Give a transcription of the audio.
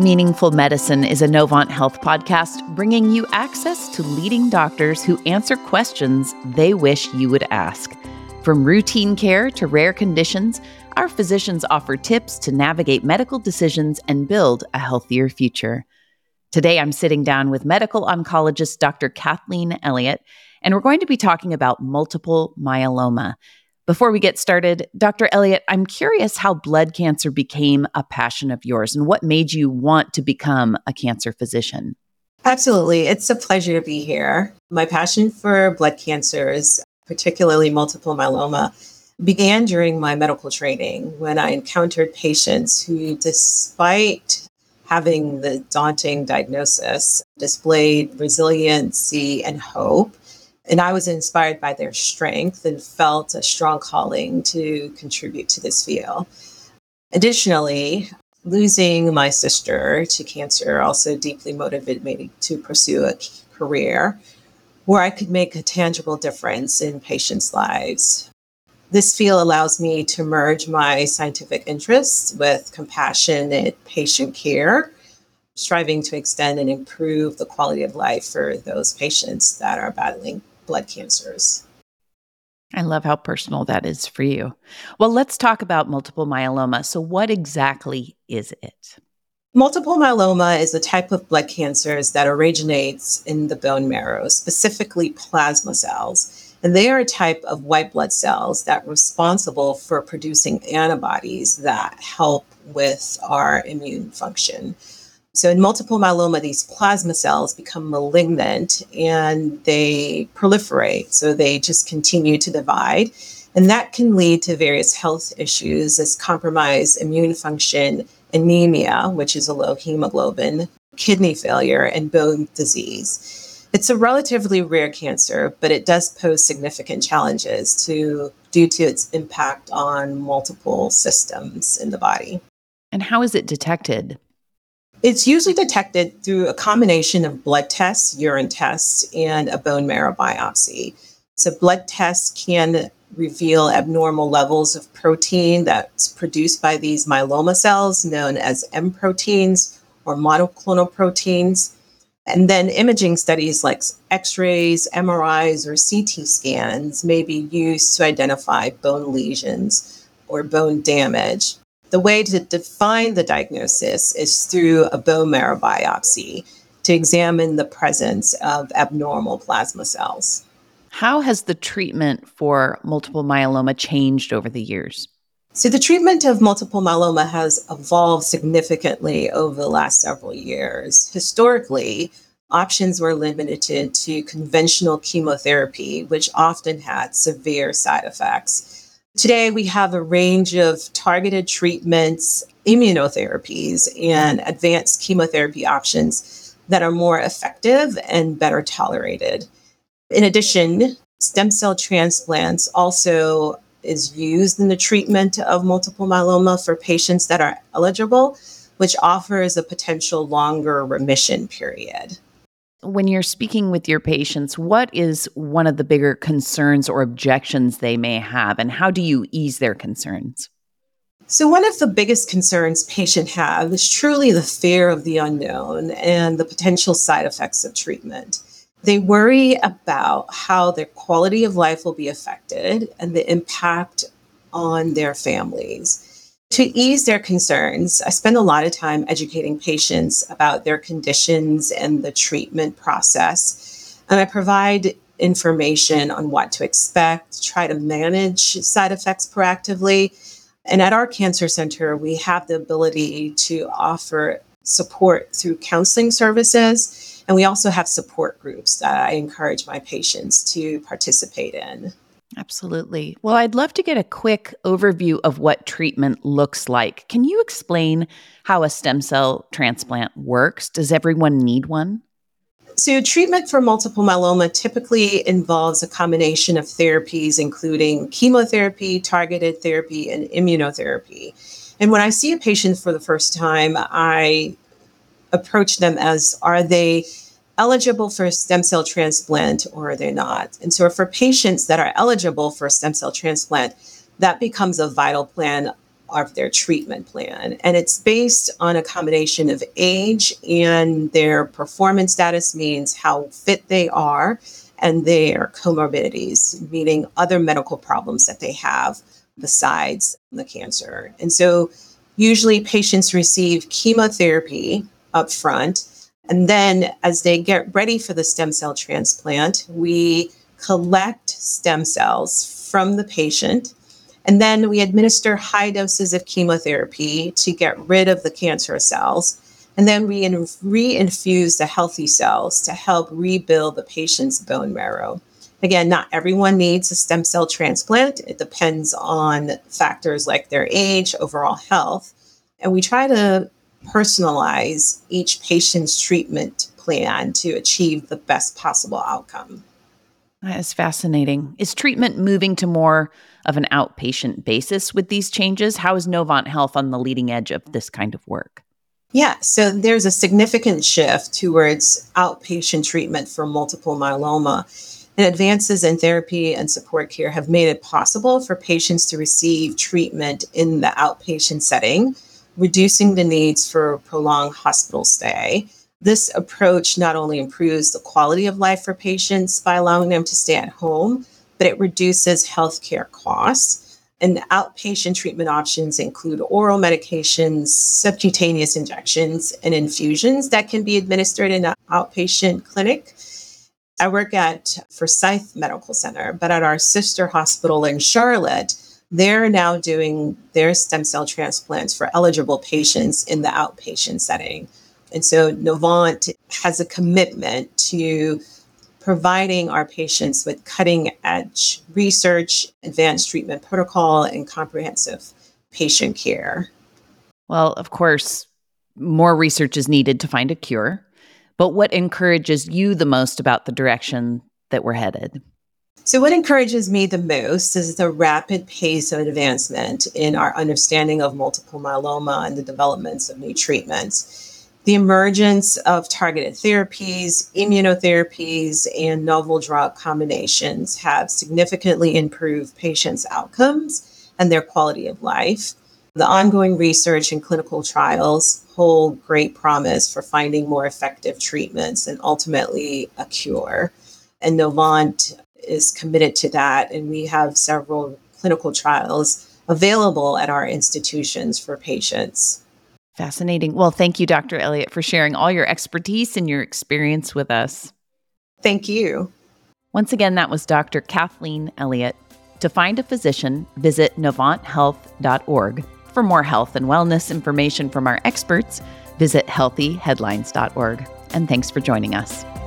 Meaningful Medicine is a Novant Health podcast bringing you access to leading doctors who answer questions they wish you would ask. From routine care to rare conditions, our physicians offer tips to navigate medical decisions and build a healthier future. Today, I'm sitting down with medical oncologist Dr. Kathleen Elliott, and we're going to be talking about multiple myeloma. Before we get started, Dr. Elliott, I'm curious how blood cancer became a passion of yours and what made you want to become a cancer physician. Absolutely. It's a pleasure to be here. My passion for blood cancers, particularly multiple myeloma, began during my medical training when I encountered patients who, despite having the daunting diagnosis, displayed resiliency and hope. And I was inspired by their strength and felt a strong calling to contribute to this field. Additionally, losing my sister to cancer also deeply motivated me to pursue a career where I could make a tangible difference in patients' lives. This field allows me to merge my scientific interests with compassionate patient care, striving to extend and improve the quality of life for those patients that are battling blood cancers. I love how personal that is for you. Well, let's talk about multiple myeloma. So what exactly is it? Multiple myeloma is a type of blood cancers that originates in the bone marrow, specifically plasma cells. And they are a type of white blood cells that are responsible for producing antibodies that help with our immune function. So in multiple myeloma, these plasma cells become malignant and they proliferate. So they just continue to divide. And that can lead to various health issues as compromised immune function, anemia, which is a low hemoglobin, kidney failure, and bone disease. It's a relatively rare cancer, but it does pose significant challenges due to its impact on multiple systems in the body. And how is it detected? It's usually detected through a combination of blood tests, urine tests, and a bone marrow biopsy. So blood tests can reveal abnormal levels of protein that's produced by these myeloma cells, known as M proteins or monoclonal proteins. And then imaging studies like X-rays, MRIs, or CT scans may be used to identify bone lesions or bone damage. The way to define the diagnosis is through a bone marrow biopsy to examine the presence of abnormal plasma cells. How has the treatment for multiple myeloma changed over the years? So the treatment of multiple myeloma has evolved significantly over the last several years. Historically, options were limited to conventional chemotherapy, which often had severe side effects. Today, we have a range of targeted treatments, immunotherapies, and advanced chemotherapy options that are more effective and better tolerated. In addition, stem cell transplants also is used in the treatment of multiple myeloma for patients that are eligible, which offers a potential longer remission period. When you're speaking with your patients, what is one of the bigger concerns or objections they may have, and how do you ease their concerns? So one of the biggest concerns patients have is truly the fear of the unknown and the potential side effects of treatment. They worry about how their quality of life will be affected and the impact on their families. To ease their concerns, I spend a lot of time educating patients about their conditions and the treatment process. And I provide information on what to expect, try to manage side effects proactively. And at our cancer center, we have the ability to offer support through counseling services. And we also have support groups that I encourage my patients to participate in. Absolutely. Well, I'd love to get a quick overview of what treatment looks like. Can you explain how a stem cell transplant works? Does everyone need one? So treatment for multiple myeloma typically involves a combination of therapies, including chemotherapy, targeted therapy, and immunotherapy. And when I see a patient for the first time, I approach them as, are they eligible for a stem cell transplant or are they not? And so for patients that are eligible for a stem cell transplant, that becomes a vital plan of their treatment plan. And it's based on a combination of age and their performance status, means how fit they are, and their comorbidities, meaning other medical problems that they have besides the cancer. And so usually patients receive chemotherapy up front. And then as they get ready for the stem cell transplant, we collect stem cells from the patient. And then we administer high doses of chemotherapy to get rid of the cancerous cells. And then we reinfuse the healthy cells to help rebuild the patient's bone marrow. Again, not everyone needs a stem cell transplant. It depends on factors like their age, overall health. And we try to personalize each patient's treatment plan to achieve the best possible outcome. That is fascinating. Is treatment moving to more of an outpatient basis with these changes? How is Novant Health on the leading edge of this kind of work? Yeah, so there's a significant shift towards outpatient treatment for multiple myeloma. And advances in therapy and support care have made it possible for patients to receive treatment in the outpatient setting, reducing the needs for prolonged hospital stay. This approach not only improves the quality of life for patients by allowing them to stay at home, but it reduces healthcare costs. And outpatient treatment options include oral medications, subcutaneous injections, and infusions that can be administered in an outpatient clinic. I work at Forsyth Medical Center, but at our sister hospital in Charlotte, they're now doing their stem cell transplants for eligible patients in the outpatient setting. And so Novant has a commitment to providing our patients with cutting-edge research, advanced treatment protocol, and comprehensive patient care. Well, of course, more research is needed to find a cure. But what encourages you the most about the direction that we're headed? So what encourages me the most is the rapid pace of advancement in our understanding of multiple myeloma and the developments of new treatments. The emergence of targeted therapies, immunotherapies, and novel drug combinations have significantly improved patients' outcomes and their quality of life. The ongoing research and clinical trials hold great promise for finding more effective treatments and ultimately a cure. And Novant is committed to that, and we have several clinical trials available at our institutions for patients. Fascinating. Well, thank you, Dr. Elliott, for sharing all your expertise and your experience with us. Thank you. Once again, that was Dr. Kathleen Elliott. To find a physician, visit NovantHealth.org. For more health and wellness information from our experts, visit healthyheadlines.org. And thanks for joining us.